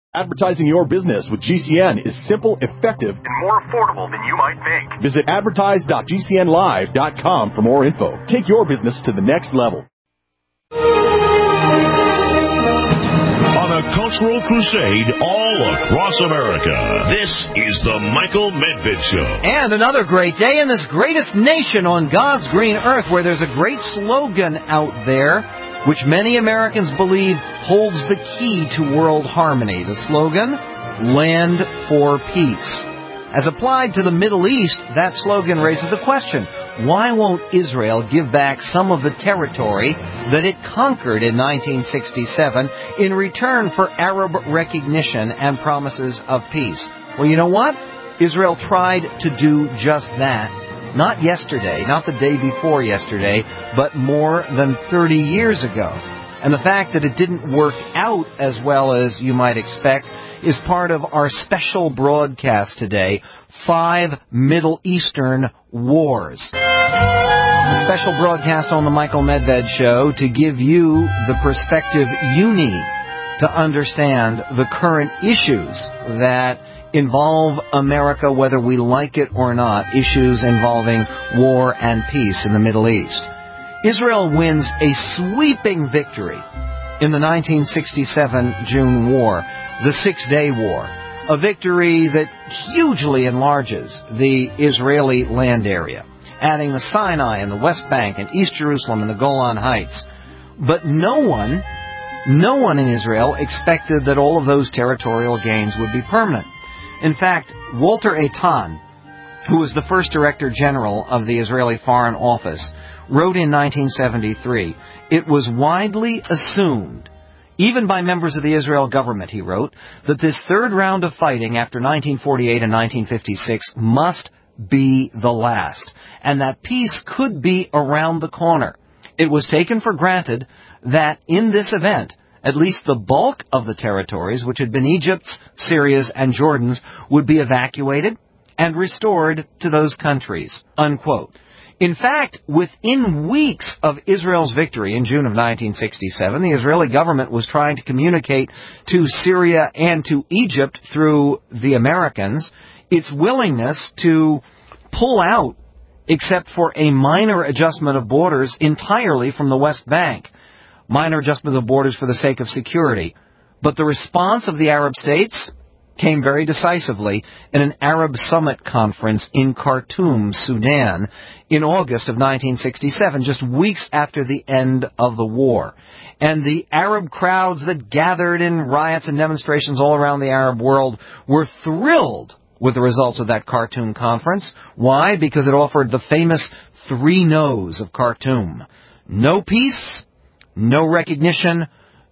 Advertising your business with GCN is simple, effective, and more affordable than you might think. Visit advertise.gcnlive.com for more info. Take your business to the next level. On a cultural crusade all across America, this is the Michael Medved Show. And another great day in this greatest nation on God's green earth, where there's a great slogan out there which many Americans believe holds the key to world harmony. The slogan, Land for Peace. As applied to the Middle East, that slogan raises the question, why won't Israel give back some of the territory that it conquered in 1967 in return for Arab recognition and promises of peace? Well, you know what? Israel tried to do just that. Not yesterday, not the day before yesterday, but more than 30 years ago. And the fact that it didn't work out as well as you might expect is part of our special broadcast today, 5 Middle Eastern Wars. A special broadcast on the Michael Medved Show to give you the perspective you need to understand the current issues that involve America, whether we like it or not, issues involving war and peace in the Middle East. Israel wins a sweeping victory in the 1967 June War, the Six-Day War, a victory that hugely enlarges the Israeli land area, adding the Sinai and the West Bank and East Jerusalem and the Golan Heights. But no one in Israel expected that all of those territorial gains would be permanent. In fact, Walter Eitan, who was the first Director General of the Israeli Foreign Office, wrote in 1973, it was widely assumed, even by members of the Israel government, he wrote, that this third round of fighting after 1948 and 1956 must be the last, and that peace could be around the corner. It was taken for granted that in this event, at least the bulk of the territories, which had been Egypt's, Syria's, and Jordan's, would be evacuated and restored to those countries, unquote. In fact, within weeks of Israel's victory in June of 1967, the Israeli government was trying to communicate to Syria and to Egypt through the Americans its willingness to pull out, except for a minor adjustment of borders, entirely from the West Bank. Minor adjustment of borders for the sake of security. But the response of the Arab states came very decisively in an Arab Summit conference in Khartoum, Sudan, in August of 1967, just weeks after the end of the war. And the Arab crowds that gathered in riots and demonstrations all around the Arab world were thrilled with the results of that Khartoum conference. Why? Because it offered the famous 3 no's of Khartoum. No peace, no recognition,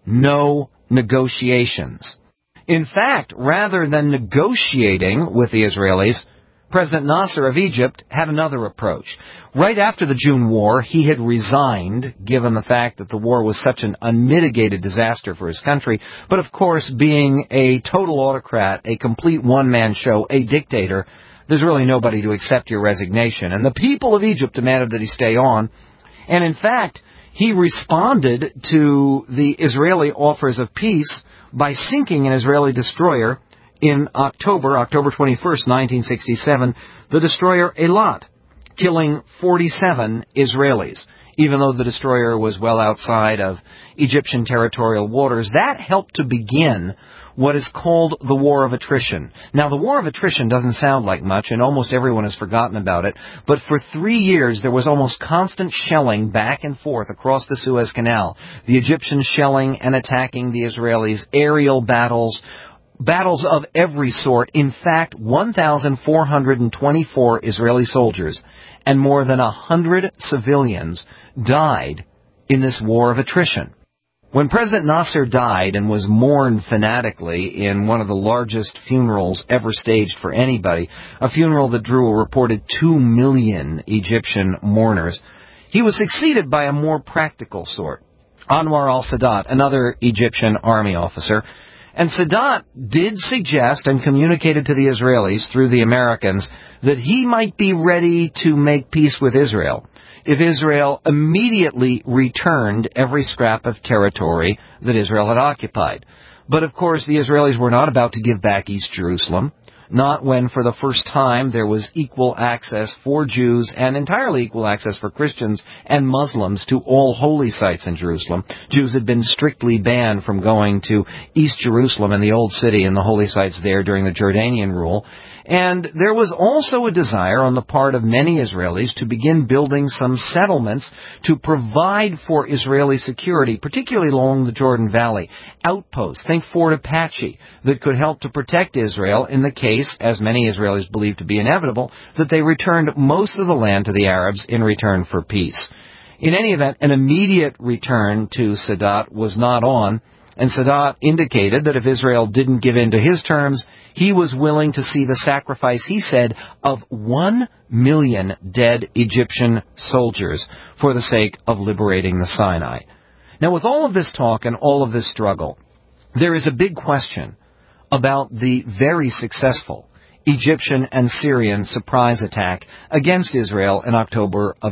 no negotiations. In fact, rather than negotiating with the Israelis, President Nasser of Egypt had another approach. Right after the June War, he had resigned, given the fact that the war was such an unmitigated disaster for his country. But of course, being a total autocrat, a complete one-man show, a dictator, there's really nobody to accept your resignation. And the people of Egypt demanded that he stay on. And in fact, he responded to the Israeli offers of peace by sinking an Israeli destroyer in October 21st, 1967, the destroyer Eilat, killing 47 Israelis. Even though the destroyer was well outside of Egyptian territorial waters, that helped to begin what is called the War of Attrition. Now, the War of Attrition doesn't sound like much, and almost everyone has forgotten about it, but for 3 years there was almost constant shelling back and forth across the Suez Canal. The Egyptians shelling and attacking the Israelis, aerial battles of every sort. In fact, 1,424 Israeli soldiers and more than 100 civilians died in this War of Attrition. When President Nasser died and was mourned fanatically in one of the largest funerals ever staged for anybody, a funeral that drew a reported 2 million Egyptian mourners, he was succeeded by a more practical sort, Anwar al-Sadat, another Egyptian army officer. And Sadat did suggest and communicated to the Israelis through the Americans that he might be ready to make peace with Israel if Israel immediately returned every scrap of territory that Israel had occupied. But of course, the Israelis were not about to give back East Jerusalem, not when for the first time there was equal access for Jews and entirely equal access for Christians and Muslims to all holy sites in Jerusalem. Jews had been strictly banned from going to East Jerusalem and the Old City and the holy sites there during the Jordanian rule. And there was also a desire on the part of many Israelis to begin building some settlements to provide for Israeli security, particularly along the Jordan Valley. Outposts, think Fort Apache, that could help to protect Israel in the case, as many Israelis believed to be inevitable, that they returned most of the land to the Arabs in return for peace. In any event, an immediate return to Sadat was not on, and Sadat indicated that if Israel didn't give in to his terms, he was willing to see the sacrifice, he said, of 1 million dead Egyptian soldiers for the sake of liberating the Sinai. Now, with all of this talk and all of this struggle, there is a big question about the very successful Egyptian and Syrian surprise attack against Israel in October of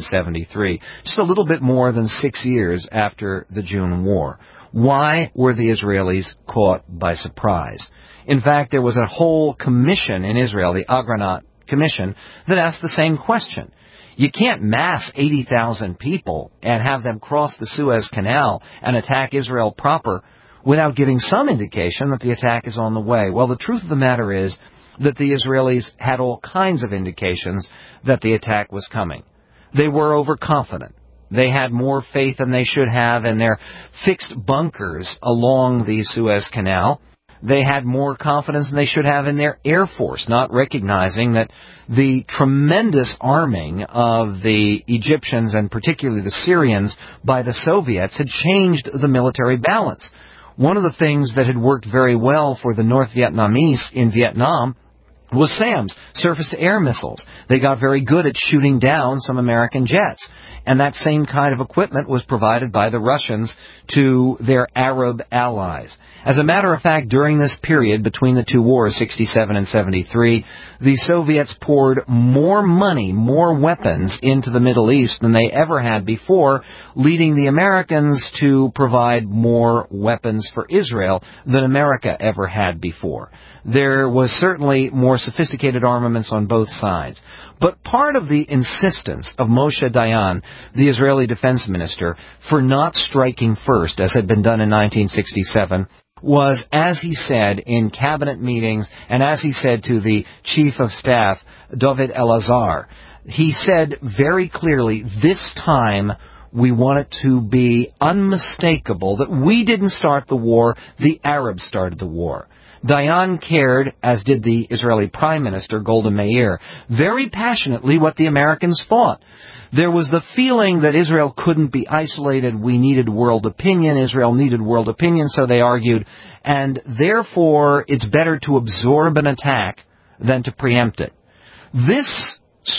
1973, just a little bit more than 6 years after the June War. Why were the Israelis caught by surprise? In fact, there was a whole commission in Israel, the Agranat Commission, that asked the same question. You can't mass 80,000 people and have them cross the Suez Canal and attack Israel proper without giving some indication that the attack is on the way. Well, the truth of the matter is that the Israelis had all kinds of indications that the attack was coming. They were overconfident. They had more faith than they should have in their fixed bunkers along the Suez Canal. They had more confidence than they should have in their Air Force, not recognizing that the tremendous arming of the Egyptians and particularly the Syrians by the Soviets had changed the military balance. One of the things that had worked very well for the North Vietnamese in Vietnam was SAMs, surface-to-air missiles. They got very good at shooting down some American jets. And that same kind of equipment was provided by the Russians to their Arab allies. As a matter of fact, during this period between the two wars, 67 and 73, the Soviets poured more money, more weapons into the Middle East than they ever had before, leading the Americans to provide more weapons for Israel than America ever had before. There was certainly more sophisticated armaments on both sides. But part of the insistence of Moshe Dayan, the Israeli defense minister, for not striking first, as had been done in 1967, was, as he said in cabinet meetings, and as he said to the chief of staff, David Elazar, he said very clearly, this time we want it to be unmistakable that we didn't start the war, the Arabs started the war. Dayan cared, as did the Israeli Prime Minister, Golda Meir, very passionately what the Americans thought. There was the feeling that Israel couldn't be isolated. We needed world opinion. Israel needed world opinion, so they argued. And therefore, it's better to absorb an attack than to preempt it. This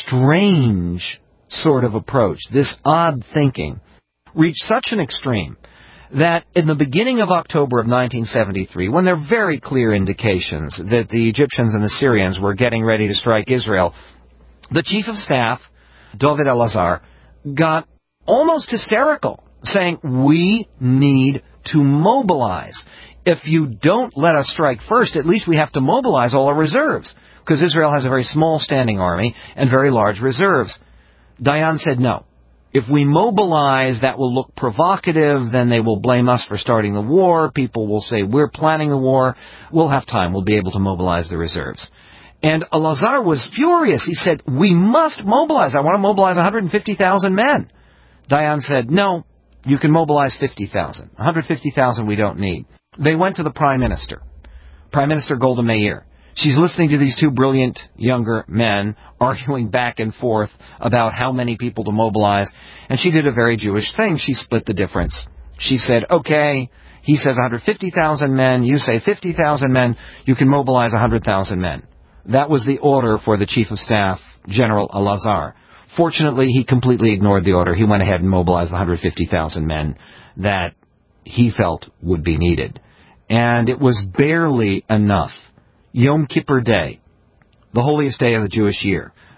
strange sort of approach, this odd thinking, reached such an extreme that in the beginning of October of 1973, when there are very clear indications that the Egyptians and the Syrians were getting ready to strike Israel, the chief of staff, David Elazar, got almost hysterical, saying, we need to mobilize. If you don't let us strike first, at least we have to mobilize all our reserves, because Israel has a very small standing army and very large reserves. Dayan said no. If we mobilize, that will look provocative, then they will blame us for starting the war. People will say, we're planning the war. We'll have time. We'll be able to mobilize the reserves. And Elazar was furious. He said, we must mobilize. I want to mobilize 150,000 men. Dayan said, no, you can mobilize 50,000. 150,000 we don't need. They went to the Prime Minister, Prime Minister Golda Meir. She's listening to these two brilliant younger men arguing back and forth about how many people to mobilize, and she did a very Jewish thing. She split the difference. She said, okay, he says 150,000 men, you say 50,000 men, you can mobilize 100,000 men. That was the order for the Chief of Staff, General Elazar. Fortunately, he completely ignored the order. He went ahead and mobilized the 150,000 men that he felt would be needed. And it was barely enough. Yom Kippur Day, the holiest day of the Jewish year,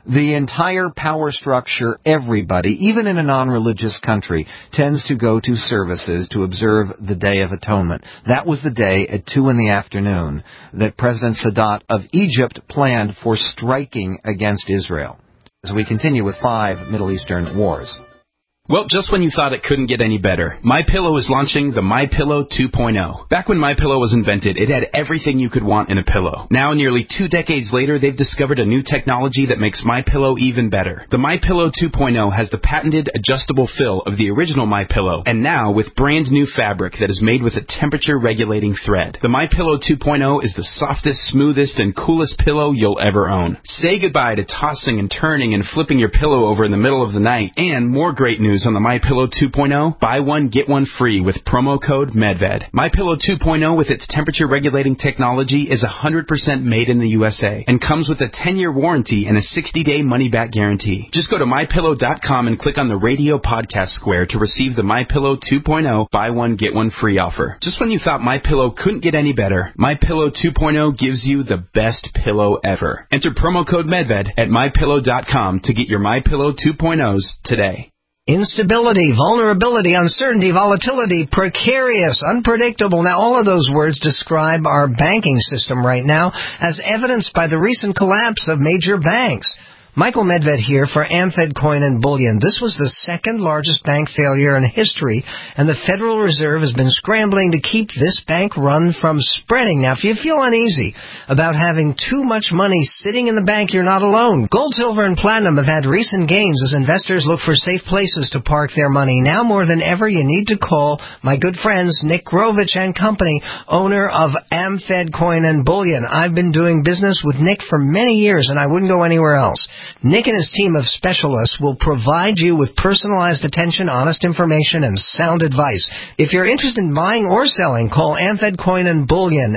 The entire power structure, everybody, even in a non-religious country, tends to go to services to observe the Day of Atonement. That was the day at 2 in the afternoon that President Sadat of Egypt planned for striking against Israel. As we continue with 5 Middle Eastern wars. Well, just when you thought it couldn't get any better, MyPillow is launching the MyPillow 2.0. Back when MyPillow was invented, it had everything you could want in a pillow. Now, nearly 2 decades later, they've discovered a new technology that makes MyPillow even better. The MyPillow 2.0 has the patented adjustable fill of the original MyPillow, and now with brand new fabric that is made with a temperature-regulating thread. The MyPillow 2.0 is the softest, smoothest, and coolest pillow you'll ever own. Say goodbye to tossing and turning and flipping your pillow over in the middle of the night, and more great news on the MyPillow 2.0, buy one, get one free with promo code MEDVED. MyPillow 2.0 with its temperature-regulating technology is 100% made in the USA and comes with a 10-year warranty and a 60-day money-back guarantee. Just go to MyPillow.com and click on the radio podcast square to receive the MyPillow 2.0 buy one, get one free offer. Just when you thought MyPillow couldn't get any better, MyPillow 2.0 gives you the best pillow ever. Enter promo code MEDVED at MyPillow.com to get your MyPillow 2.0s today. Instability, vulnerability, uncertainty, volatility, precarious, unpredictable. Now, all of those words describe our banking system right now, as evidenced by the recent collapse of major banks. Michael Medved here for Amfed Coin and Bullion. This was the second largest bank failure in history, and the Federal Reserve has been scrambling to keep this bank run from spreading. Now, if you feel uneasy about having too much money sitting in the bank, you're not alone. Gold, silver, and platinum have had recent gains as investors look for safe places to park their money. Now more than ever, you need to call my good friends Nick Grovich and Company, owner of Amfed Coin and Bullion. I've been doing business with Nick for many years, and I wouldn't go anywhere else. Nick and his team of specialists will provide you with personalized attention, honest information, and sound advice. If you're interested in buying or selling, call Amfed Coin and Bullion,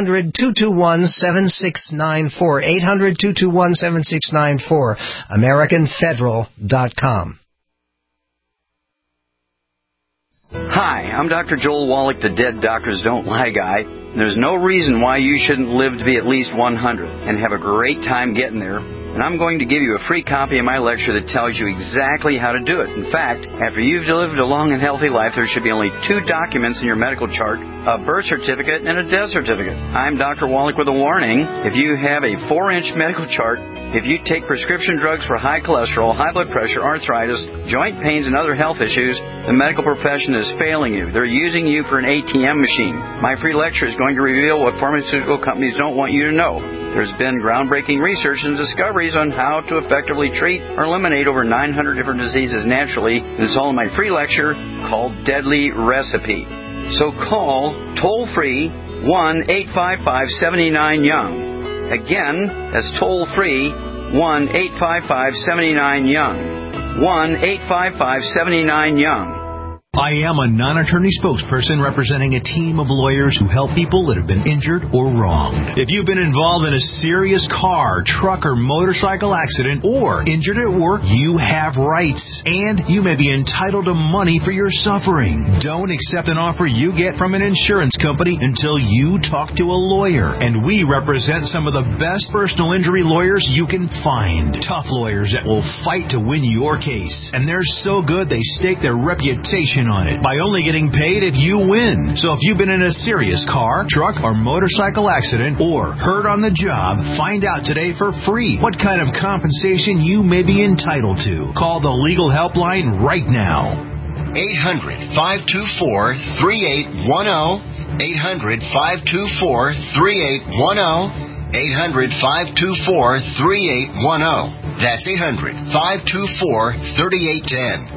800-221-7694, 800-221-7694, AmericanFederal.com. Hi, I'm Dr. Joel Wallach, the Dead Doctors Don't Lie guy. There's no reason why you shouldn't live to be at least 100 and have a great time getting there. And I'm going to give you a free copy of my lecture that tells you exactly how to do it. In fact, after you've lived a long and healthy life, there should be only 2 documents in your medical chart, a birth certificate and a death certificate. I'm Dr. Wallach with a warning. If you have a 4-inch medical chart, if you take prescription drugs for high cholesterol, high blood pressure, arthritis, joint pains, and other health issues, the medical profession is failing you. They're using you for an ATM machine. My free lecture is going to reveal what pharmaceutical companies don't want you to know. There's been groundbreaking research and discoveries on how to effectively treat or eliminate over 900 different diseases naturally. And it's all in my free lecture called Deadly Recipe. So call toll-free 1-855-79-YOUNG. Again, that's toll-free 1-855-79-YOUNG. 1-855-79-YOUNG. I am a non-attorney spokesperson representing a team of lawyers who help people that have been injured or wronged. If you've been involved in a serious car, truck, or motorcycle accident or injured at work, you have rights, and you may be entitled to money for your suffering. Don't accept an offer you get from an insurance company until you talk to a lawyer, and we represent some of the best personal injury lawyers you can find. Tough lawyers that will fight to win your case, and they're so good they stake their reputation on it by only getting paid if you win. So if you've been in a serious car, truck, or motorcycle accident or hurt on the job, find out today for free what kind of compensation you may be entitled to. Call the legal helpline right now. 800-524-3810. 800-524-3810. 800-524-3810. That's 800-524-3810.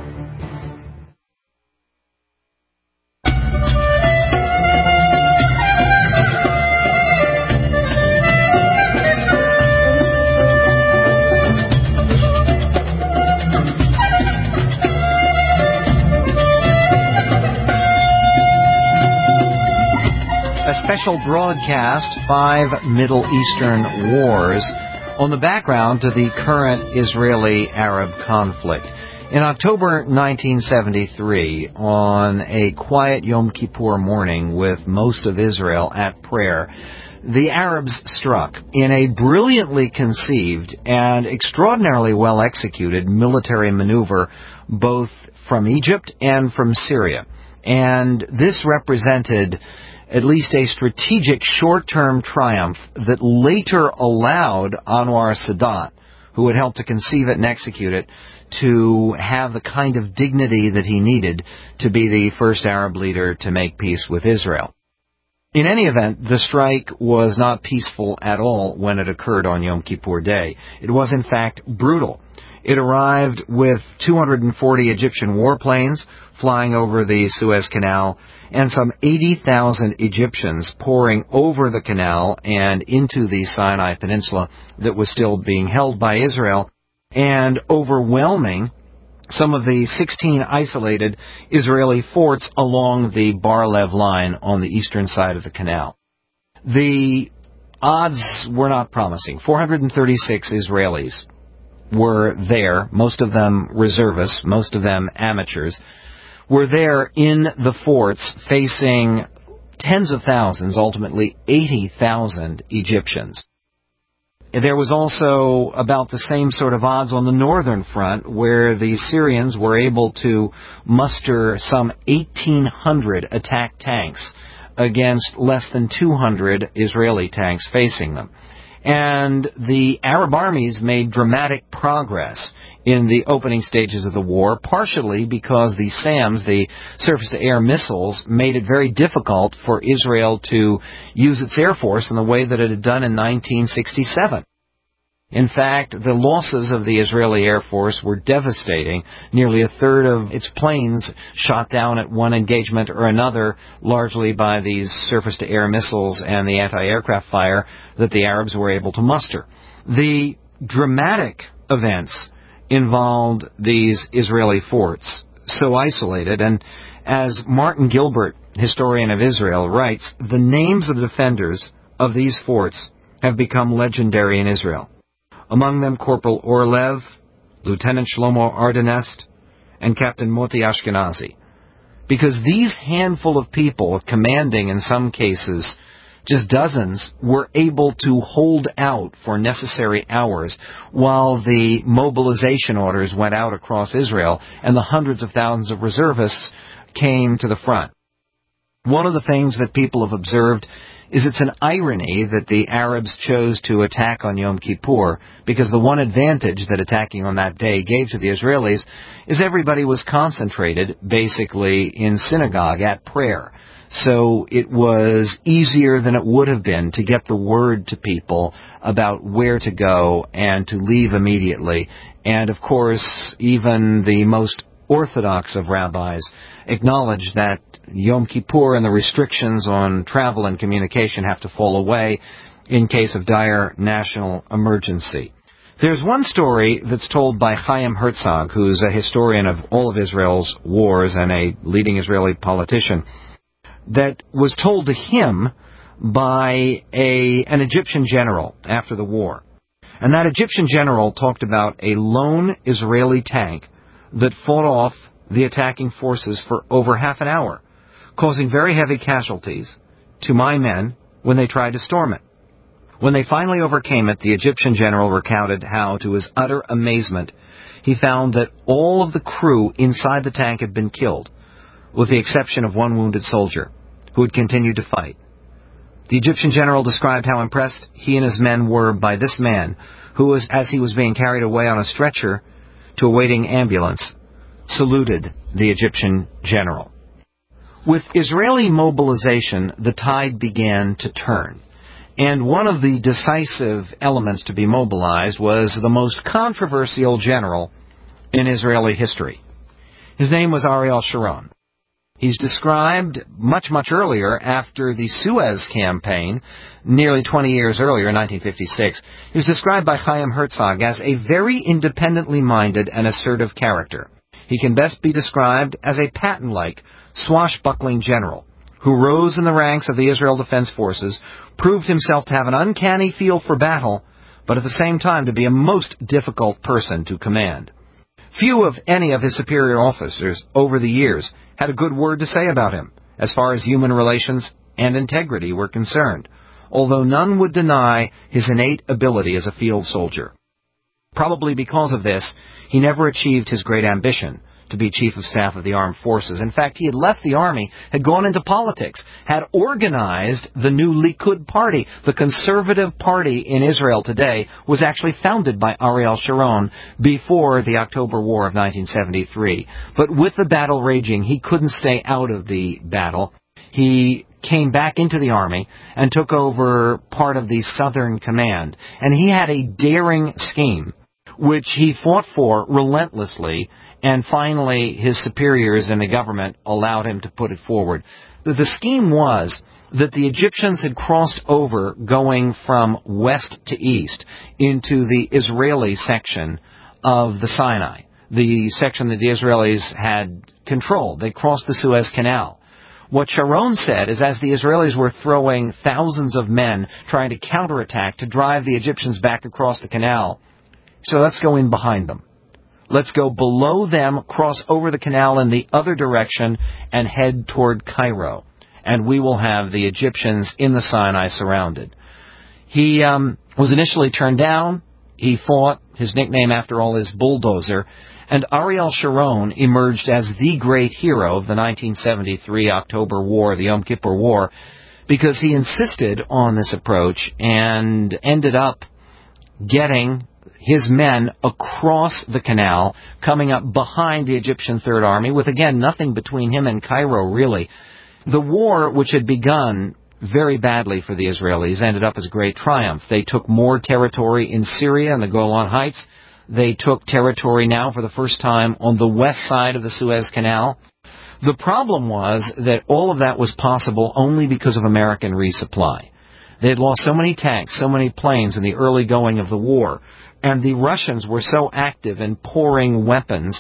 Special broadcast, 5 Middle Eastern wars, on the background to the current Israeli-Arab conflict. In October 1973, on a quiet Yom Kippur morning with most of Israel at prayer, the Arabs struck in a brilliantly conceived and extraordinarily well executed military maneuver, both from Egypt and from Syria. And this represented at least a strategic short-term triumph that later allowed Anwar Sadat, who had helped to conceive it and execute it, to have the kind of dignity that he needed to be the first Arab leader to make peace with Israel. In any event, the strike was not peaceful at all when it occurred on Yom Kippur Day. It was, in fact, brutal. It arrived with 240 Egyptian warplanes flying over the Suez Canal and some 80,000 Egyptians pouring over the canal and into the Sinai Peninsula that was still being held by Israel, and overwhelming some of the 16 isolated Israeli forts along the Bar-Lev line on the eastern side of the canal. The odds were not promising. 436 Israelis were there, most of them reservists, most of them amateurs, were there in the forts facing tens of thousands, ultimately 80,000 Egyptians. There was also about the same sort of odds on the northern front, where the Syrians were able to muster some 1,800 attack tanks against less than 200 Israeli tanks facing them. And the Arab armies made dramatic progress in the opening stages of the war, partially because the SAMs, the surface-to-air missiles, made it very difficult for Israel to use its air force in the way that it had done in 1967. In fact, the losses of the Israeli Air Force were devastating. Nearly a third of its planes shot down at one engagement or another, largely by these surface-to-air missiles and the anti-aircraft fire that the Arabs were able to muster. The dramatic events involved these Israeli forts, so isolated, and as Martin Gilbert, historian of Israel, writes, the names of the defenders of these forts have become legendary in Israel. Among them Corporal Orlev, Lieutenant Shlomo Ardenest, and Captain Moti Ashkenazi. Because these handful of people, commanding in some cases just dozens, were able to hold out for necessary hours while the mobilization orders went out across Israel and the hundreds of thousands of reservists came to the front. One of the things that people have observed is it's an irony that the Arabs chose to attack on Yom Kippur, because the one advantage that attacking on that day gave to the Israelis is everybody was concentrated basically in synagogue at prayer. So it was easier than it would have been to get the word to people about where to go and to leave immediately. And of course, even the most orthodox of rabbis acknowledge that Yom Kippur and the restrictions on travel and communication have to fall away in case of dire national emergency. There's one story that's told by Chaim Herzog, who's a historian of all of Israel's wars and a leading Israeli politician, that was told to him by an Egyptian general after the war. And that Egyptian general talked about a lone Israeli tank that fought off the attacking forces for over half an hour, causing very heavy casualties to my men when they tried to storm it. When they finally overcame it, the Egyptian general recounted how, to his utter amazement, he found that all of the crew inside the tank had been killed, with the exception of one wounded soldier, who had continued to fight. The Egyptian general described how impressed he and his men were by this man, who was, as he was being carried away on a stretcher to a waiting ambulance, saluted the Egyptian general. With Israeli mobilization, the tide began to turn, and one of the decisive elements to be mobilized was the most controversial general in Israeli history. His name was Ariel Sharon. He's described much, much earlier, after the Suez campaign, nearly 20 years earlier, in 1956. He was described by Chaim Herzog as a very independently minded and assertive character. He can best be described as a Patton-like, swashbuckling general who rose in the ranks of the Israel Defense Forces, proved himself to have an uncanny feel for battle, but at the same time to be a most difficult person to command. Few of any of his superior officers over the years had a good word to say about him, as far as human relations and integrity were concerned. although none would deny his innate ability as a field soldier. Probably because of this, he never achieved his great ambition to be Chief of Staff of the Armed Forces. In fact, he had left the Army, had gone into politics, had organized the new Likud party. The conservative party in Israel today was actually founded by Ariel Sharon before the October War of 1973. But with the battle raging, he couldn't stay out of the battle. He came back into the Army and took over part of the Southern Command. And he had a daring scheme, which he fought for relentlessly, and finally his superiors in the government allowed him to put it forward. The scheme was that the Egyptians had crossed over going from west to east into the Israeli section of the Sinai, the section that the Israelis had controlled. They crossed the Suez Canal. What Sharon said is, as the Israelis were throwing thousands of men trying to counterattack to drive the Egyptians back across the canal, so let's go in behind them. Let's go below them, cross over the canal in the other direction, and head toward Cairo. And we will have the Egyptians in the Sinai surrounded. He was initially turned down. He fought. His nickname, after all, is Bulldozer. And Ariel Sharon emerged as the great hero of the 1973 October War, the Yom Kippur War, because he insisted on this approach and ended up getting his men across the canal, coming up behind the Egyptian Third Army, with, again, nothing between him and Cairo, really. The war, which had begun very badly for the Israelis, ended up as a great triumph. They took more territory in Syria and the Golan Heights. They took territory now for the first time on the west side of the Suez Canal. The problem was that all of that was possible only because of American resupply. They had lost so many tanks, so many planes in the early going of the war, and the Russians were so active in pouring weapons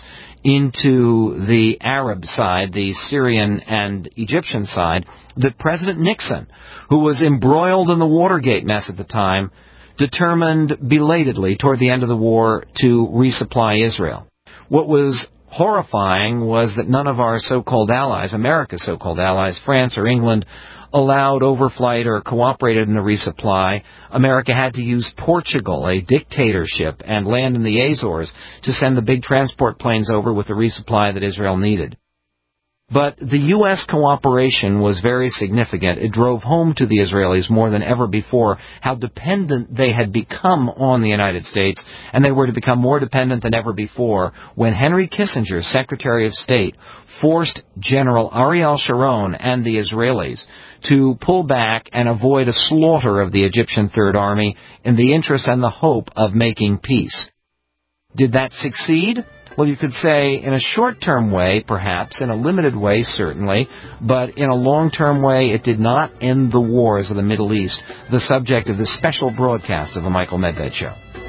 into the Arab side, the Syrian and Egyptian side, that President Nixon, who was embroiled in the Watergate mess at the time, determined belatedly toward the end of the war to resupply Israel. What was horrifying was that none of our so-called allies, America's so-called allies, France or England, allowed overflight or cooperated in the resupply. America had to use Portugal, a dictatorship, and land in the Azores to send the big transport planes over with the resupply that Israel needed. But the U.S. cooperation was very significant. It drove home to the Israelis more than ever before how dependent they had become on the United States, and they were to become more dependent than ever before when Henry Kissinger, Secretary of State, forced General Ariel Sharon and the Israelis to pull back and avoid a slaughter of the Egyptian Third Army in the interest and the hope of making peace. Did that succeed? Well, you could say in a short-term way, perhaps, in a limited way, certainly, but in a long-term way, it did not end the wars of the Middle East, the subject of this special broadcast of the Michael Medved Show.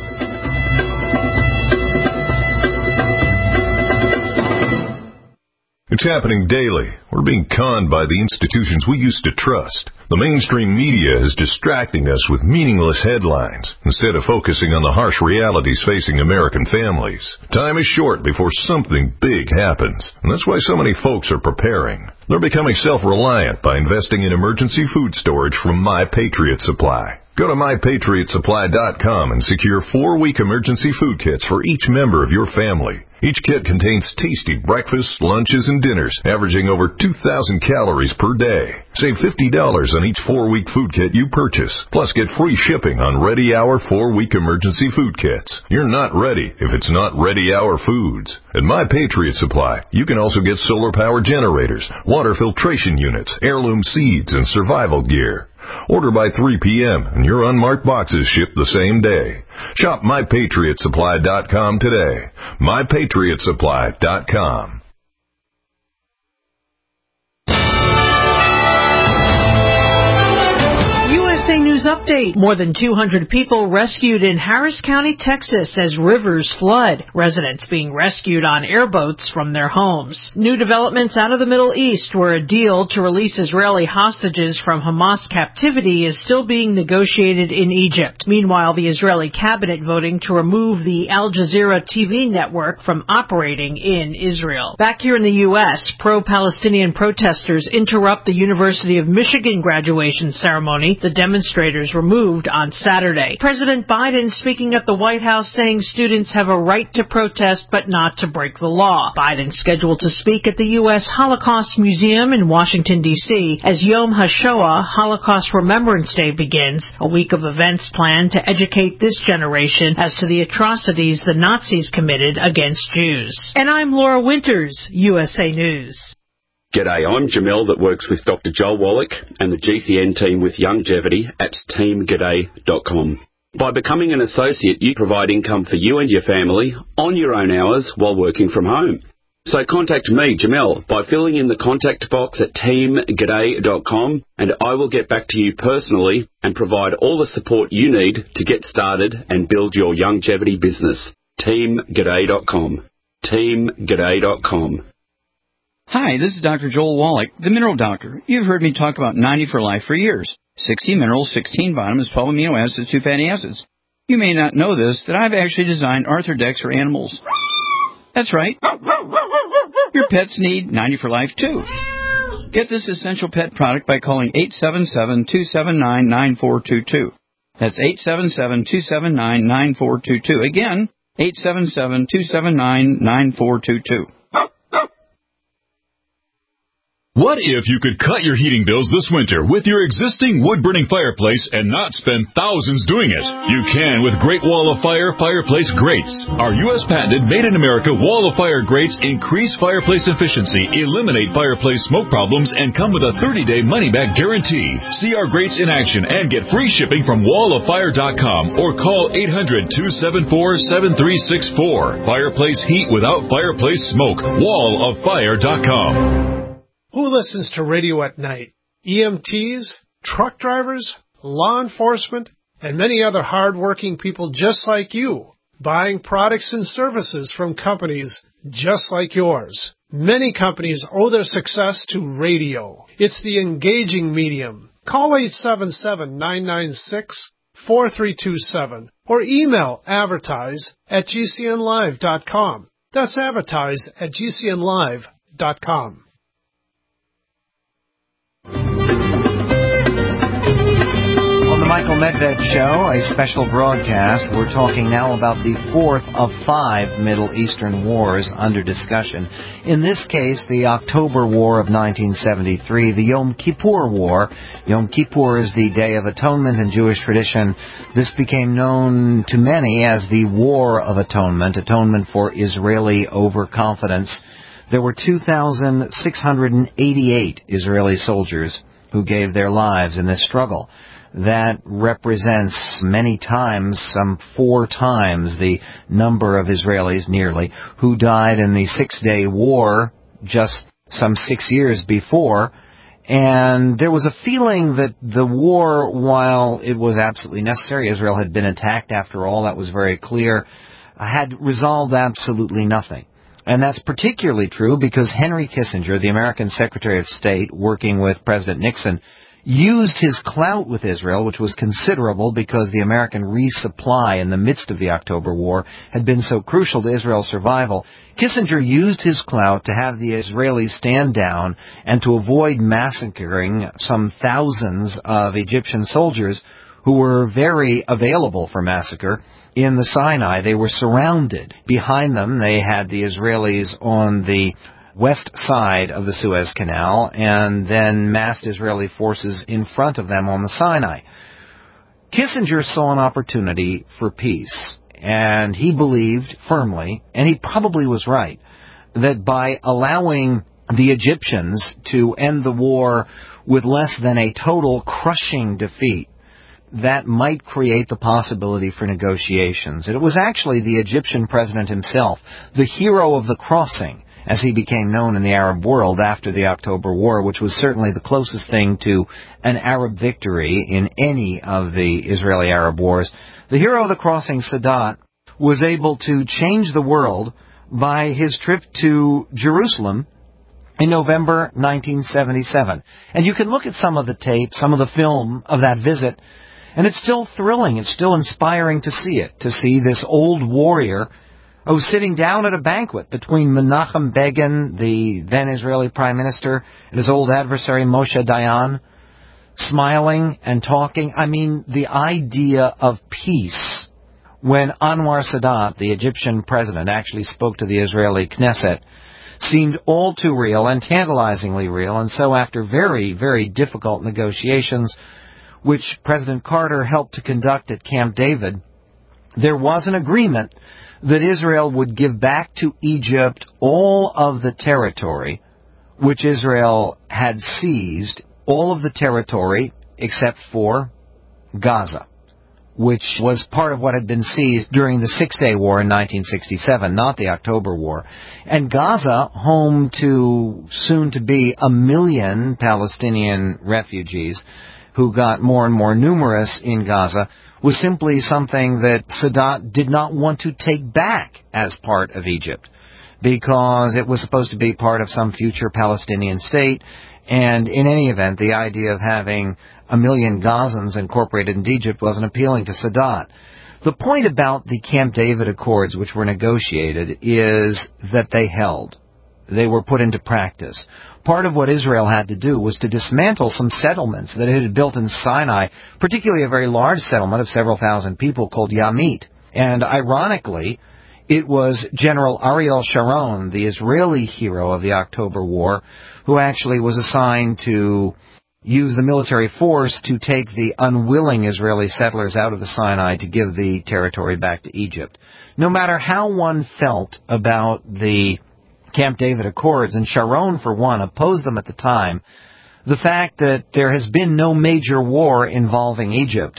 It's happening daily. We're being conned by the institutions we used to trust. The mainstream media is distracting us with meaningless headlines instead of focusing on the harsh realities facing American families. Time is short before something big happens, and that's why so many folks are preparing. They're becoming self-reliant by investing in emergency food storage from My Patriot Supply. Go to MyPatriotSupply.com and secure 4-week emergency food kits for each member of your family. Each kit contains tasty breakfasts, lunches, and dinners, averaging over 2,000 calories per day. Save $50 on each 4-week food kit you purchase. Plus, get free shipping on Ready Hour 4-week emergency food kits. You're not ready if it's not Ready Hour foods. At My Patriot Supply, you can also get solar power generators, water filtration units, heirloom seeds, and survival gear. Order by 3 p.m. and your unmarked boxes ship the same day. Shop MyPatriotSupply.com today. MyPatriotSupply.com. USA News Update. More than 200 people rescued in Harris County, Texas as rivers flood. Residents being rescued on airboats from their homes. New developments out of the Middle East, where a deal to release Israeli hostages from Hamas captivity is still being negotiated in Egypt. Meanwhile, the Israeli cabinet voting to remove the Al Jazeera TV network from operating in Israel. Back here in the U.S., pro-Palestinian protesters interrupt the University of Michigan graduation ceremony. The demonstrators removed on Saturday. President Biden speaking at the White House saying students have a right to protest but not to break the law. Biden scheduled to speak at the U.S. Holocaust Museum in Washington, D.C. as Yom HaShoah, Holocaust Remembrance Day, begins, a week of events planned to educate this generation as to the atrocities the Nazis committed against Jews. And I'm Laura Winters, USA News. G'day, I'm Jamel that works with Dr. Joel Wallach and the GCN team with Longevity at teamg'day.com. By becoming an associate, you provide income for you and your family on your own hours while working from home. So contact me, Jamel, by filling in the contact box at teamg'day.com, and I will get back to you personally and provide all the support you need to get started and build your longevity business. teamg'day.com. teamg'day.com. Hi, this is Dr. Joel Wallach, the Mineral Doctor. You've heard me talk about 90 for Life for years. 60 minerals, 16 vitamins, 12 amino acids, 2 fatty acids. You may not know this, that I've actually designed Arthrodex for animals. That's right. Your pets need 90 for Life, too. Get this essential pet product by calling 877-279-9422. That's 877-279-9422. Again, 877-279-9422. What if you could cut your heating bills this winter with your existing wood-burning fireplace and not spend thousands doing it? You can with Great Wall of Fire fireplace grates. Our U.S. patented made-in-America Wall of Fire grates increase fireplace efficiency, eliminate fireplace smoke problems, and come with a 30-day money-back guarantee. See our grates in action and get free shipping from walloffire.com or call 800-274-7364. Fireplace heat without fireplace smoke. walloffire.com. Who listens to radio at night? EMTs, truck drivers, law enforcement, and many other hard-working people just like you, buying products and services from companies just like yours. Many companies owe their success to radio. It's the engaging medium. Call 877-996-4327 or email advertise@gcnlive.com. That's advertise@gcnlive.com. On the Michael Medved Show, a special broadcast, we're talking now about the fourth of 5 Middle Eastern wars under discussion. In this case, the October War of 1973, the Yom Kippur War. Yom Kippur is the Day of Atonement in Jewish tradition. This became known to many as the War of Atonement, atonement for Israeli overconfidence. There were 2,688 Israeli soldiers who gave their lives in this struggle. That represents many times, some 4 times, the number of Israelis, nearly, who died in the 6-day war just some 6 years before. And there was a feeling that the war, while it was absolutely necessary, Israel had been attacked after all, that was very clear, had resolved absolutely nothing. And that's particularly true because Henry Kissinger, the American Secretary of State, working with President Nixon, used his clout with Israel, which was considerable because the American resupply in the midst of the October War had been so crucial to Israel's survival. Kissinger used his clout to have the Israelis stand down and to avoid massacring some thousands of Egyptian soldiers who were very available for massacre in the Sinai. They were surrounded. Behind them, they had the Israelis on the west side of the Suez Canal, and then massed Israeli forces in front of them on the Sinai. Kissinger saw an opportunity for peace, and he believed firmly, and he probably was right, that by allowing the Egyptians to end the war with less than a total crushing defeat, that might create the possibility for negotiations. And it was actually the Egyptian president himself, the hero of the crossing, as he became known in the Arab world after the October War, which was certainly the closest thing to an Arab victory in any of the Israeli-Arab wars. The hero of the crossing, Sadat, was able to change the world by his trip to Jerusalem in November 1977. And you can look at some of the tape, some of the film of that visit, and it's still thrilling, it's still inspiring to see it, to see this old warrior who was sitting down at a banquet between Menachem Begin, the then Israeli Prime Minister, and his old adversary Moshe Dayan. smiling and talking. I mean, the idea of peace. When Anwar Sadat, the Egyptian president, actually spoke to the Israeli Knesset, seemed all too real and tantalizingly real. And so after very, very difficult negotiations, which President Carter helped to conduct at Camp David, there was an agreement that Israel would give back to Egypt all of the territory which Israel had seized, all of the territory except for Gaza, which was part of what had been seized during the Six-Day War in 1967, not the October War. And Gaza, home to soon-to-be 1 million Palestinian refugees who got more and more numerous in Gaza, was simply something that Sadat did not want to take back as part of Egypt, because it was supposed to be part of some future Palestinian state. And in any event, the idea of having 1 million Gazans incorporated into Egypt wasn't appealing to Sadat. The point about the Camp David Accords, which were negotiated, is that they held. They were put into practice. Part of what Israel had to do was to dismantle some settlements that it had built in Sinai, particularly a very large settlement of several thousand people called Yamit. And ironically, it was General Ariel Sharon, the Israeli hero of the October War, who actually was assigned to use the military force to take the unwilling Israeli settlers out of the Sinai to give the territory back to Egypt. No matter how one felt about the Camp David Accords, and Sharon, for one, opposed them at the time, the fact that there has been no major war involving Egypt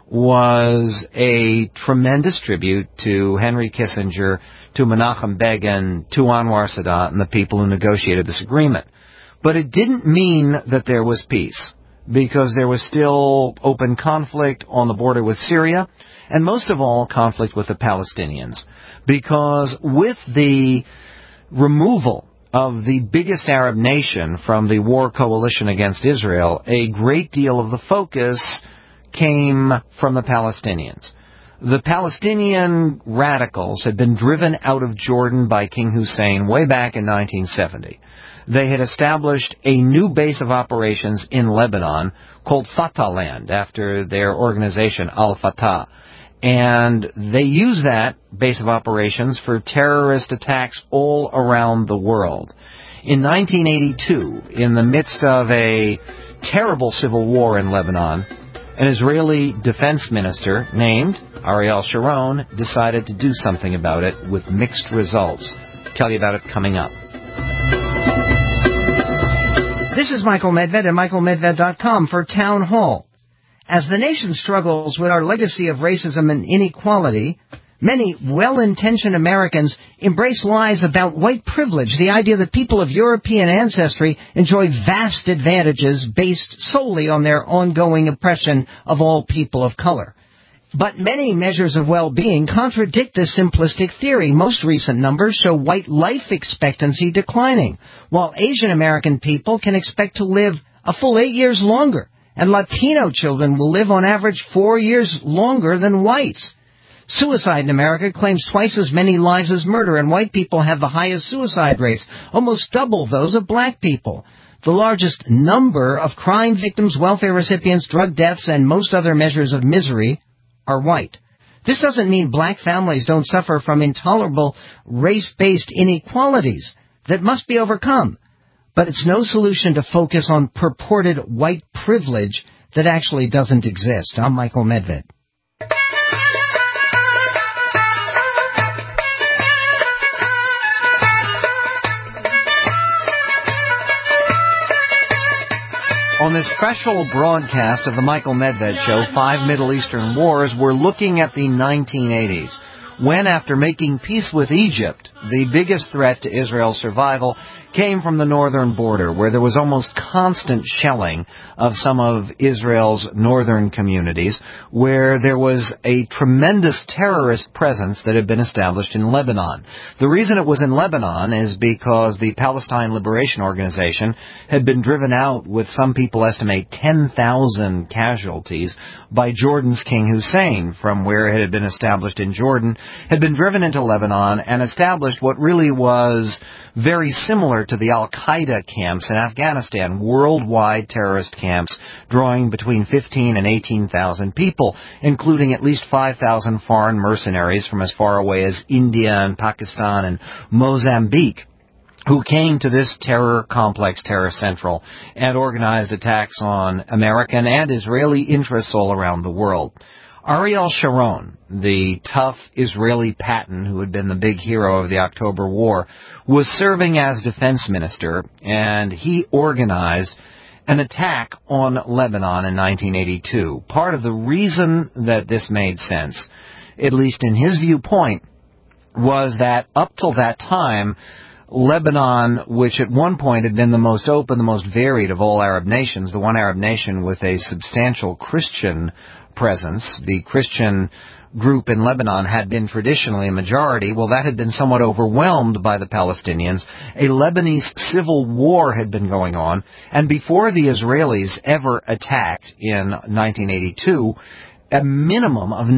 was a tremendous tribute to Henry Kissinger, to Menachem Begin, to Anwar Sadat, and the people who negotiated this agreement. But it didn't mean that there was peace, because there was still open conflict on the border with Syria, and most of all, conflict with the Palestinians. Because with the removal of the biggest Arab nation from the war coalition against Israel, a great deal of the focus came from the Palestinians. The Palestinian radicals had been driven out of Jordan by King Hussein way back in 1970. They had established a new base of operations in Lebanon called Fatah Land, after their organization Al-Fatah. And they use that base of operations for terrorist attacks all around the world. In 1982, in the midst of a terrible civil war in Lebanon, an Israeli defense minister named Ariel Sharon decided to do something about it with mixed results. I'll tell you about it coming up. This is Michael Medved at michaelmedved.com for Town Hall. As the nation struggles with our legacy of racism and inequality, many well-intentioned Americans embrace lies about white privilege, the idea that people of European ancestry enjoy vast advantages based solely on their ongoing oppression of all people of color. But many measures of well-being contradict this simplistic theory. Most recent numbers show white life expectancy declining, while Asian American people can expect to live a full 8 years longer, and Latino children will live on average 4 years longer than whites. Suicide in America claims twice as many lives as murder, and white people have the highest suicide rates, almost double those of black people. The largest number of crime victims, welfare recipients, drug deaths, and most other measures of misery are white. This doesn't mean black families don't suffer from intolerable race-based inequalities that must be overcome. But it's no solution to focus on purported white privilege that actually doesn't exist. I'm Michael Medved. On this special broadcast of the Michael Medved Show, 5 Middle Eastern Wars, we're looking at the 1980s, when, after making peace with Egypt, the biggest threat to Israel's survival came from the northern border, where there was almost constant shelling of some of Israel's northern communities, where there was a tremendous terrorist presence that had been established in Lebanon. The reason it was in Lebanon is because the Palestine Liberation Organization had been driven out, with some people estimate 10,000 casualties, by Jordan's King Hussein from where it had been established in Jordan had been driven into Lebanon and established what really was very similar to the Al-Qaeda camps in Afghanistan, worldwide terrorist camps drawing between 15 and 18,000 people, including at least 5,000 foreign mercenaries from as far away as India and Pakistan and Mozambique, who came to this terror complex, Terror Central, and organized attacks on American and Israeli interests all around the world. Ariel Sharon, the tough Israeli Patton who had been the big hero of the October War, was serving as defense minister, and he organized an attack on Lebanon in 1982. Part of the reason that this made sense, at least in his viewpoint, was that up till that time, Lebanon, which at one point had been the most open, the most varied of all Arab nations, the one Arab nation with a substantial Christian presence, the Christian group in Lebanon had been traditionally a majority. Well, that had been somewhat overwhelmed by the Palestinians. A Lebanese civil war had been going on, and before the Israelis ever attacked in 1982, a minimum of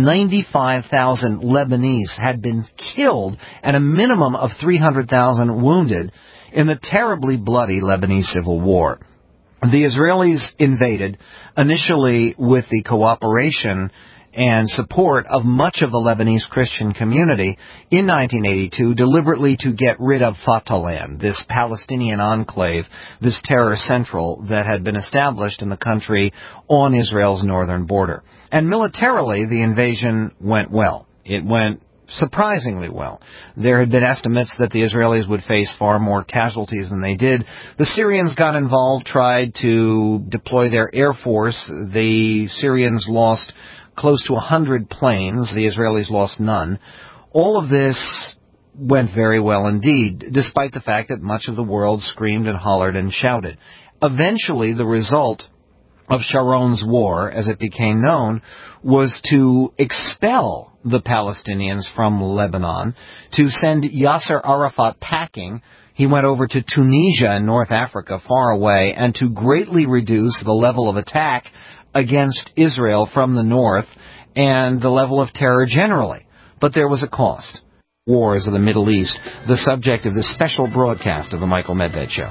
95,000 Lebanese had been killed and a minimum of 300,000 wounded in the terribly bloody Lebanese civil war. The Israelis invaded, initially with the cooperation and support of much of the Lebanese Christian community in 1982, deliberately to get rid of Fatahland, this Palestinian enclave, this terror central that had been established in the country on Israel's northern border. And militarily, the invasion went well. It went surprisingly well. There had been estimates that the Israelis would face far more casualties than they did. The Syrians got involved, tried to deploy their air force. The Syrians lost close to 100 planes. The Israelis lost none. All of this went very well indeed, despite the fact that much of the world screamed and hollered and shouted. Eventually, the result of Sharon's war, as it became known, was to expel the Palestinians from Lebanon, to send Yasser Arafat packing. He went over to Tunisia in North Africa, far away, and to greatly reduce the level of attack against Israel from the north and the level of terror generally. But there was a cost. Wars of the Middle East, the subject of this special broadcast of the Michael Medved Show.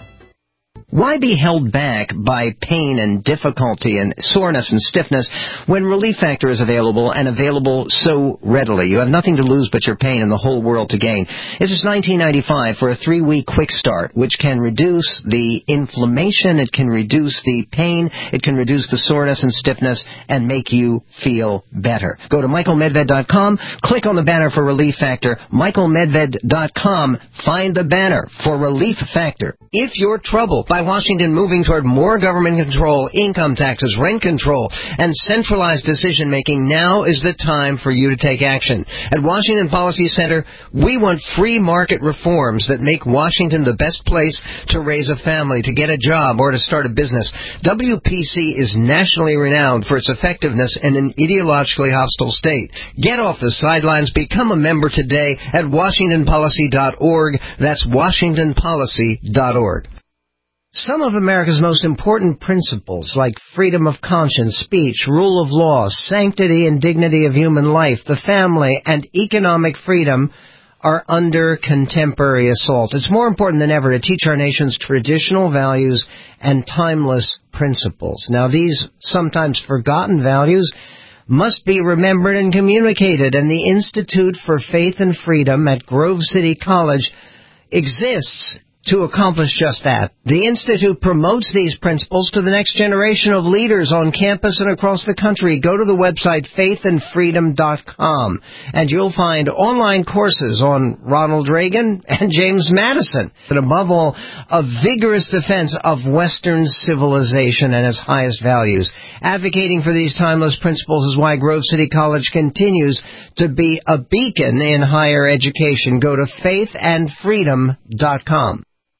Why be held back by pain and difficulty and soreness and stiffness when Relief Factor is available and available so readily? You have nothing to lose but your pain and the whole world to gain. It's just $19.95 for a 3-week quick start, which can reduce the inflammation, it can reduce the pain, it can reduce the soreness and stiffness, and make you feel better. Go to michaelmedved.com, click on the banner for Relief Factor, michaelmedved.com, find the banner for Relief Factor. If you're troubled by Washington moving toward more government control, income taxes, rent control, and centralized decision-making, now is the time for you to take action. At Washington Policy Center, we want free market reforms that make Washington the best place to raise a family, to get a job, or to start a business. WPC is nationally renowned for its effectiveness in an ideologically hostile state. Get off the sidelines. Become a member today at WashingtonPolicy.org. That's WashingtonPolicy.org. Some of America's most important principles, like freedom of conscience, speech, rule of law, sanctity and dignity of human life, the family, and economic freedom, are under contemporary assault. It's more important than ever to teach our nation's traditional values and timeless principles. Now, these sometimes forgotten values must be remembered and communicated, and the Institute for Faith and Freedom at Grove City College exists to accomplish just that. The Institute promotes these principles to the next generation of leaders on campus and across the country. Go to the website faithandfreedom.com, and you'll find online courses on Ronald Reagan and James Madison, but above all, a vigorous defense of Western civilization and its highest values. Advocating for these timeless principles is why Grove City College continues to be a beacon in higher education. Go to faithandfreedom.com.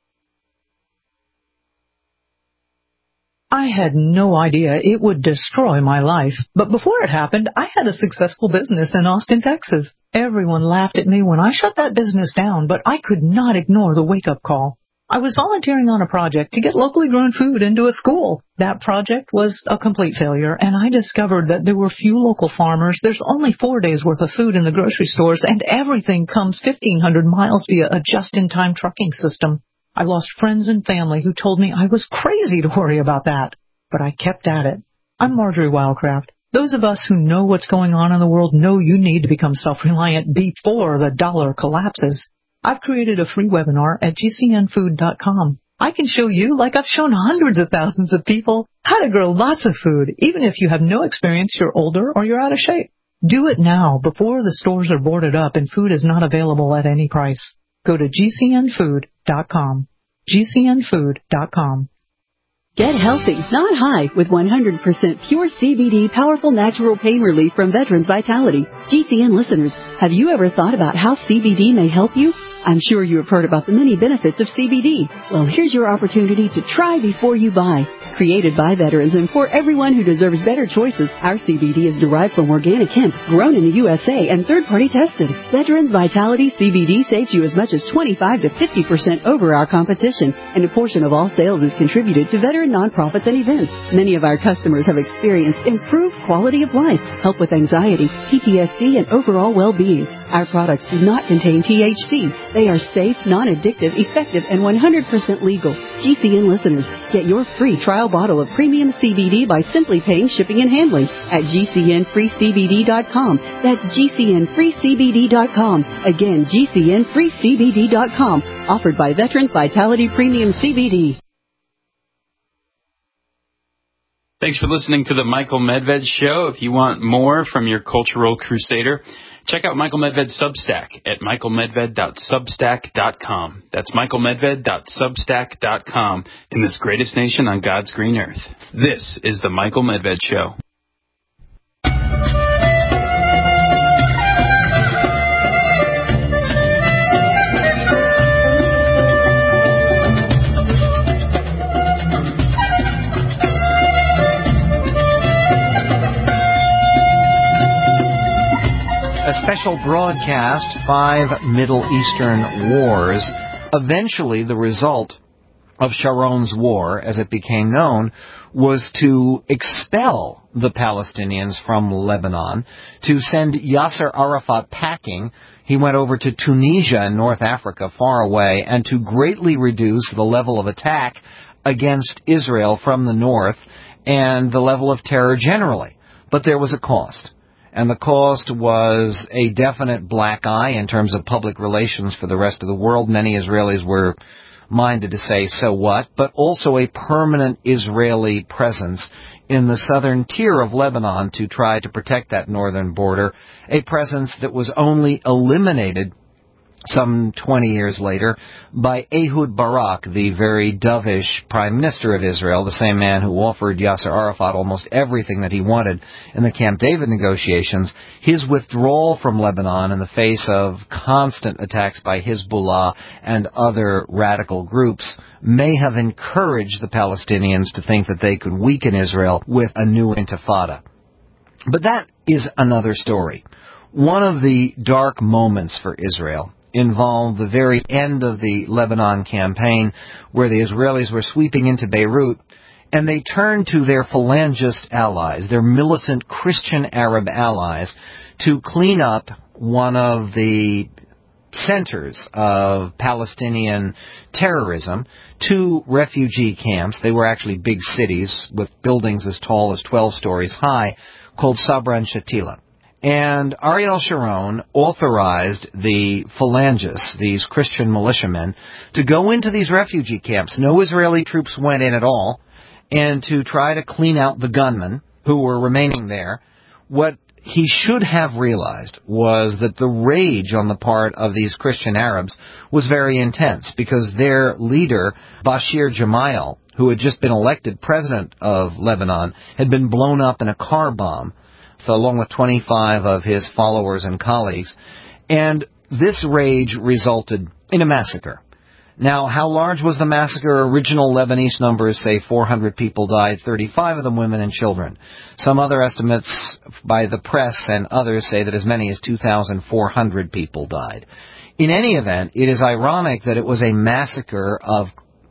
I had no idea it would destroy my life. But before it happened, I had a successful business in Austin, Texas. Everyone laughed at me when I shut that business down, but I could not ignore the wake-up call. I was volunteering on a project to get locally grown food into a school. That project was a complete failure, and I discovered that there were few local farmers. There's only 4 days' worth of food in the grocery stores, and everything comes 1,500 miles via a just-in-time trucking system. I lost friends and family who told me I was crazy to worry about that, but I kept at it. I'm Marjorie Wildcraft. Those of us who know what's going on in the world know you need to become self-reliant before the dollar collapses. I've created a free webinar at gcnfood.com. I can show you, like I've shown hundreds of thousands of people, how to grow lots of food, even if you have no experience, you're older, or you're out of shape. Do it now, before the stores are boarded up and food is not available at any price. Go to gcnfood.com. gcnfood.com. Get healthy, not high, with 100% pure CBD powerful natural pain relief from Veterans Vitality. GCN listeners, have you ever thought about how CBD may help you? I'm sure you have heard about the many benefits of CBD. Well, here's your opportunity to try before you buy. Created by veterans and for everyone who deserves better choices, our CBD is derived from organic hemp, grown in the USA and third-party tested. Veterans Vitality CBD saves you as much as 25 to 50% over our competition, and a portion of all sales is contributed to veteran nonprofits and events. Many of our customers have experienced improved quality of life, help with anxiety, PTSD, and overall well-being. Our products do not contain THC. They are safe, non-addictive, effective, and 100% legal. GCN listeners, get your free trial bottle of premium CBD by simply paying shipping and handling at GCNFreeCBD.com. That's GCNFreeCBD.com. Again, GCNFreeCBD.com. Offered by Veterans Vitality Premium CBD. Thanks for listening to the Michael Medved Show. If you want more from your cultural crusader, check out Michael Medved's Substack at michaelmedved.substack.com. That's michaelmedved.substack.com in this greatest nation on God's green earth. This is the Michael Medved Show. A special broadcast, 5 Middle Eastern wars. Eventually, the result of Sharon's war, as it became known, was to expel the Palestinians from Lebanon, to send Yasser Arafat packing. He went over to Tunisia in North Africa, far away, and to greatly reduce the level of attack against Israel from the north and the level of terror generally. But there was a cost. And the cost was a definite black eye in terms of public relations for the rest of the world. Many Israelis were minded to say, so what? But also a permanent Israeli presence in the southern tier of Lebanon to try to protect that northern border, a presence that was only eliminated some 20 years later by Ehud Barak, the very dovish prime minister of Israel, the same man who offered Yasser Arafat almost everything that he wanted in the Camp David negotiations. His withdrawal from Lebanon in the face of constant attacks by Hezbollah and other radical groups may have encouraged the Palestinians to think that they could weaken Israel with a new intifada. But that is another story. One of the dark moments for Israel involved the very end of the Lebanon campaign, where the Israelis were sweeping into Beirut, and they turned to their phalangist allies, their militant Christian Arab allies, to clean up one of the centers of Palestinian terrorism, 2 refugee camps. They were actually big cities with buildings as tall as 12 stories high, called Sabra and Shatila. And Ariel Sharon authorized the phalangists, these Christian militiamen, to go into these refugee camps. No Israeli troops went in at all, and to try to clean out the gunmen who were remaining there. What he should have realized was that the rage on the part of these Christian Arabs was very intense, because their leader, Bashir Gemayel, who had just been elected president of Lebanon, had been blown up in a car bomb, along with 25 of his followers and colleagues, and this rage resulted in a massacre. Now, how large was the massacre? Original Lebanese numbers say 400 people died, 35 of them women and children. Some other estimates by the press and others say that as many as 2,400 people died. In any event, it is ironic that it was a massacre of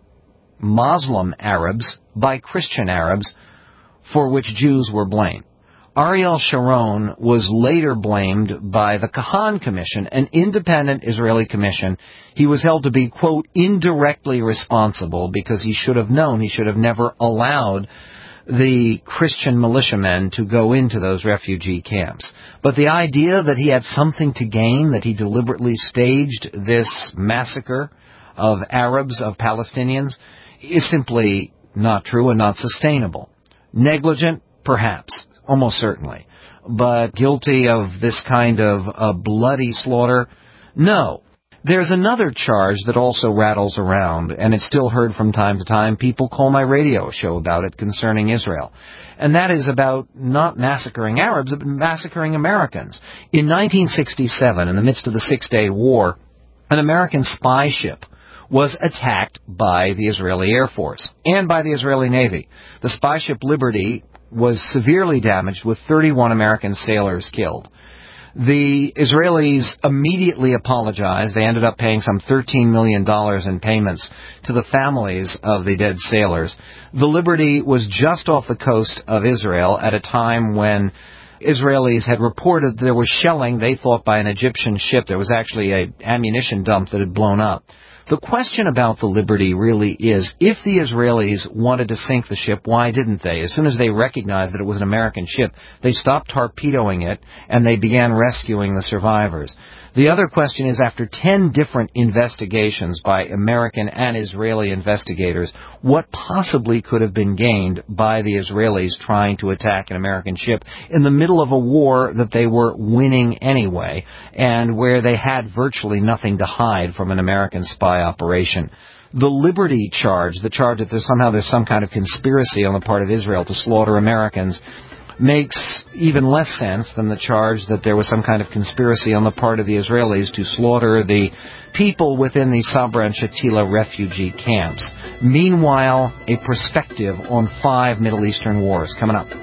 Muslim Arabs by Christian Arabs for which Jews were blamed. Ariel Sharon was later blamed by the Kahan Commission, an independent Israeli commission. He was held to be, quote, indirectly responsible because he should have known, he should have never allowed the Christian militiamen to go into those refugee camps. But the idea that he had something to gain, that he deliberately staged this massacre of Arabs, of Palestinians, is simply not true and not sustainable. Negligent? Perhaps. Almost certainly. But guilty of this kind of bloody slaughter? No. There's another charge that also rattles around, and it's still heard from time to time. People call my radio show about it concerning Israel. And that is about not massacring Arabs, but massacring Americans. In 1967, in the midst of the Six-Day War, an American spy ship was attacked by the Israeli Air Force and by the Israeli Navy. The spy ship Liberty was severely damaged with 31 American sailors killed. The Israelis immediately apologized. They ended up paying some $13 million in payments to the families of the dead sailors. The Liberty was just off the coast of Israel at a time when Israelis had reported there was shelling, they thought, by an Egyptian ship. There was actually an ammunition dump that had blown up. The question about the Liberty really is, if the Israelis wanted to sink the ship, why didn't they? As soon as they recognized that it was an American ship, they stopped torpedoing it, and they began rescuing the survivors. The other question is, after 10 different investigations by American and Israeli investigators, what possibly could have been gained by the Israelis trying to attack an American ship in the middle of a war that they were winning anyway, and where they had virtually nothing to hide from an American spy operation? The Liberty charge, the charge that there's some kind of conspiracy on the part of Israel to slaughter Americans, makes even less sense than the charge that there was some kind of conspiracy on the part of the Israelis to slaughter the people within the Sabra and Shatila refugee camps. Meanwhile, a perspective on 5 Middle Eastern wars coming up.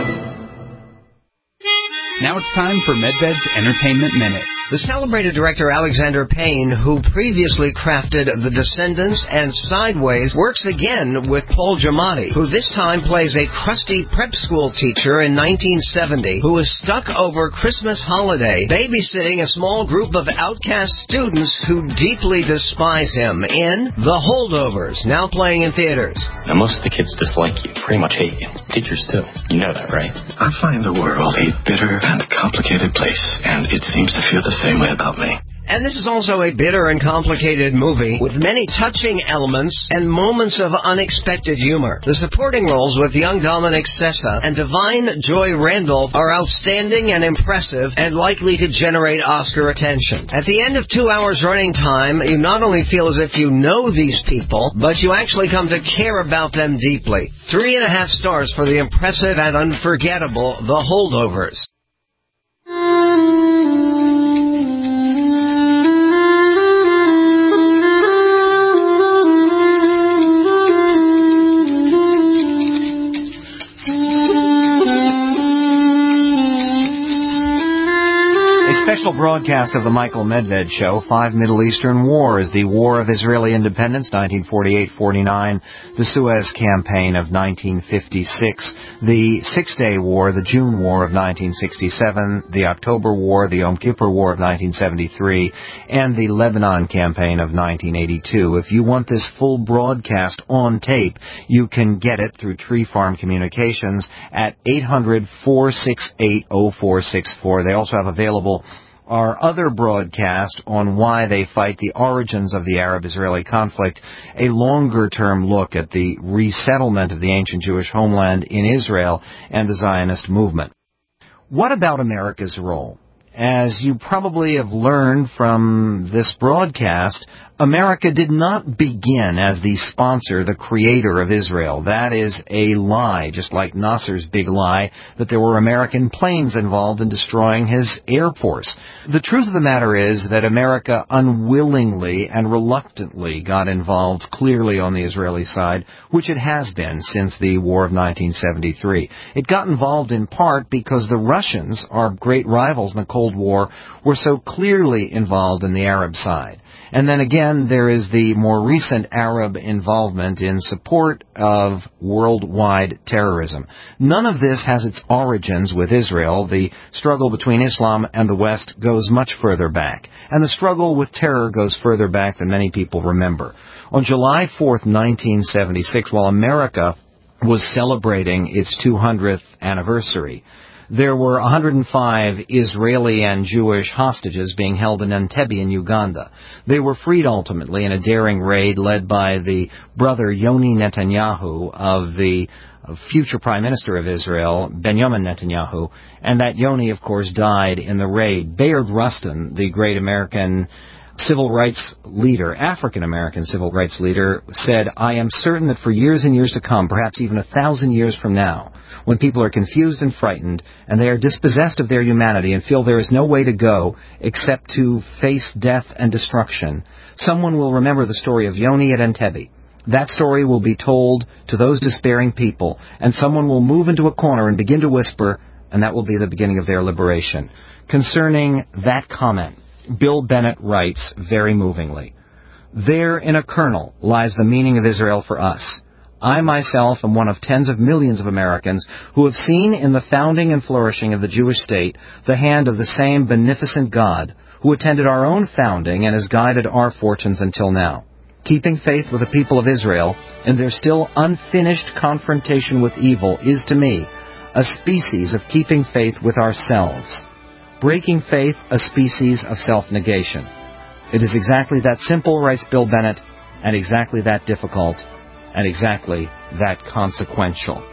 Now it's time for MedBed's Entertainment Minute. The celebrated director Alexander Payne, who previously crafted The Descendants and Sideways, works again with Paul Giamatti, who this time plays a crusty prep school teacher in 1970 who is stuck over Christmas holiday babysitting a small group of outcast students who deeply despise him in The Holdovers, now playing in theaters. Now, most of the kids dislike you, pretty much hate you. Teachers too. You know that, right? I find the world a bitter and complicated place, and it seems to feel the same way about me. And this is also a bitter and complicated movie with many touching elements and moments of unexpected humor. The supporting roles with young Dominic Sessa and Divine Joy Randolph are outstanding and impressive and likely to generate Oscar attention. At the end of 2 hours running time, you not only feel as if you know these people, but you actually come to care about them deeply. 3.5 stars for the impressive and unforgettable The Holdovers. Special broadcast of the Michael Medved Show. 5 Middle Eastern Wars, the War of Israeli Independence, 1948-49, the Suez Campaign of 1956, the Six-Day War, the June War of 1967, the October War, the Yom Kippur War of 1973, and the Lebanon Campaign of 1982. If you want this full broadcast on tape, you can get it through Tree Farm Communications at 800-468-0464. They also have available our other broadcast on why they fight, the origins of the Arab-Israeli conflict, a longer-term look at the resettlement of the ancient Jewish homeland in Israel and the Zionist movement. What about America's role? As you probably have learned from this broadcast, America did not begin as the sponsor, the creator of Israel. That is a lie, just like Nasser's big lie that there were American planes involved in destroying his air force. The truth of the matter is that America unwillingly and reluctantly got involved clearly on the Israeli side, which it has been since the War of 1973. It got involved in part because the Russians, our great rivals in the Cold Cold War were so clearly involved in the Arab side. And then again, there is the more recent Arab involvement in support of worldwide terrorism. None of this has its origins with Israel. The struggle between Islam and the West goes much further back. And the struggle with terror goes further back than many people remember. On July 4th, 1976, while America was celebrating its 200th anniversary, there were 105 Israeli and Jewish hostages being held in Entebbe in Uganda. They were freed ultimately in a daring raid led by the brother Yoni Netanyahu of the future Prime Minister of Israel, Benjamin Netanyahu, and that Yoni, of course, died in the raid. Bayard Rustin, the great American civil rights leader, African-American civil rights leader, said, "I am certain that for years and years to come, perhaps even 1,000 years from now, when people are confused and frightened, and they are dispossessed of their humanity and feel there is no way to go except to face death and destruction, someone will remember the story of Yoni at Entebbe. That story will be told to those despairing people, and someone will move into a corner and begin to whisper, and that will be the beginning of their liberation." Concerning that comment, Bill Bennett writes very movingly, "There in a kernel lies the meaning of Israel for us. I myself am one of tens of millions of Americans who have seen in the founding and flourishing of the Jewish state the hand of the same beneficent God who attended our own founding and has guided our fortunes until now. Keeping faith with the people of Israel in their still unfinished confrontation with evil is to me a species of keeping faith with ourselves. Breaking faith, a species of self-negation. It is exactly that simple," writes Bill Bennett, "and exactly that difficult, and exactly that consequential."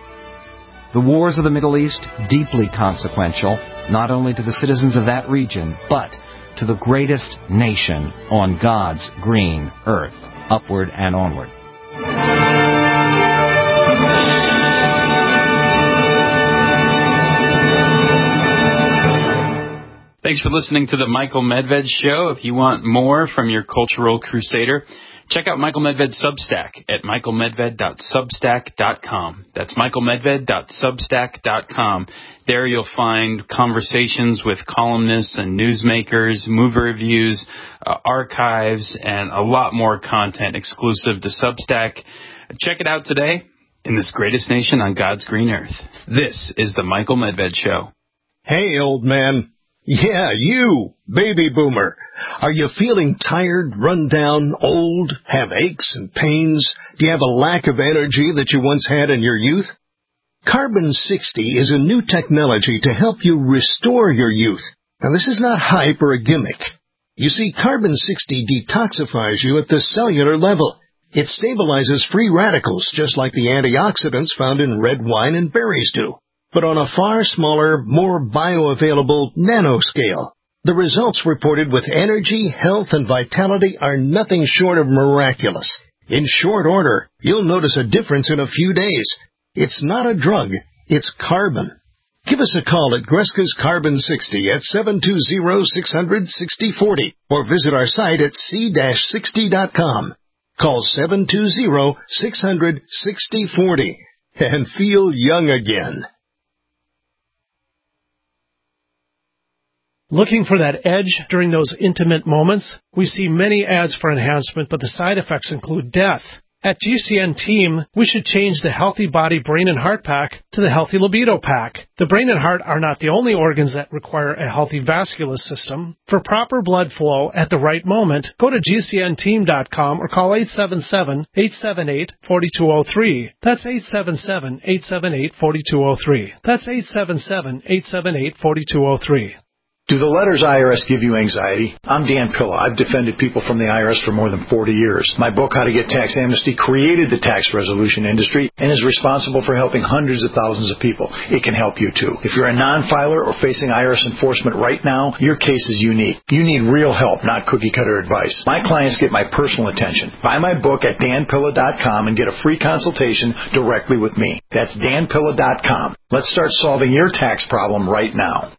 The wars of the Middle East, deeply consequential, not only to the citizens of that region, but to the greatest nation on God's green earth, upward and onward. Thanks for listening to the Michael Medved Show. If you want more from your cultural crusader, check out Michael Medved's Substack at michaelmedved.substack.com. That's michaelmedved.substack.com. There you'll find conversations with columnists and newsmakers, movie reviews, archives, and a lot more content exclusive to Substack. Check it out today in this greatest nation on God's green earth. This is the Michael Medved Show. Hey, old man. Yeah, you, baby boomer. Are you feeling tired, run down, old, have aches and pains? Do you have a lack of energy that you once had in your youth? Carbon 60 is a new technology to help you restore your youth. Now, this is not hype or a gimmick. You see, Carbon 60 detoxifies you at the cellular level. It stabilizes free radicals, just like the antioxidants found in red wine and berries do, but on a far smaller, more bioavailable nanoscale. The results reported with energy, health, and vitality are nothing short of miraculous. In short order, you'll notice a difference in a few days. It's not a drug, it's carbon. Give us a call at Greska's Carbon 60 at 720-600-6040 or visit our site at c-60.com. Call 720-600-6040 and feel young again. Looking for that edge during those intimate moments? We see many ads for enhancement, but the side effects include death. At GCN Team, we should change the Healthy Body, Brain, and Heart Pack to the Healthy Libido Pack. The brain and heart are not the only organs that require a healthy vascular system. For proper blood flow at the right moment, go to GCNteam.com or call 877-878-4203. That's 877-878-4203. That's 877-878-4203. Do the letters IRS give you anxiety? I'm Dan Pilla. I've defended people from the IRS for more than 40 years. My book, How to Get Tax Amnesty, created the tax resolution industry and is responsible for helping hundreds of thousands of people. It can help you, too. If you're a non-filer or facing IRS enforcement right now, your case is unique. You need real help, not cookie-cutter advice. My clients get my personal attention. Buy my book at danpilla.com and get a free consultation directly with me. That's danpilla.com. Let's start solving your tax problem right now.